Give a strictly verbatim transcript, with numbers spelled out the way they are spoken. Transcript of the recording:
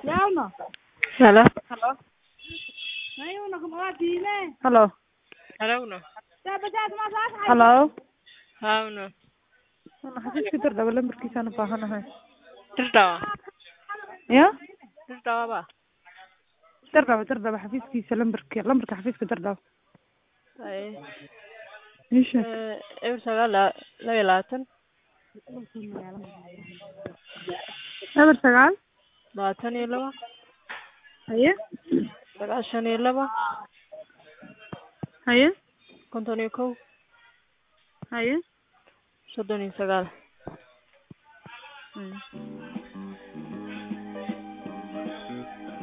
يلا Hello. هلو ايوه كم دينه هلو Hello. هلو Howno. انا حسيت كده ده ولا مركز انا باهنها Tirtawa. يا Tirtawa ba. ترضى ترضى حفيزكي لمبرك لمبرك حفيزك ترضى Ay. ايش Eh, ewer sagaal la laba iyo labaatan اول سجال labaatan iyo laba هيا sagaashan iyo laba هيا konton iyo kow هيا soddon iyo sagaal هيا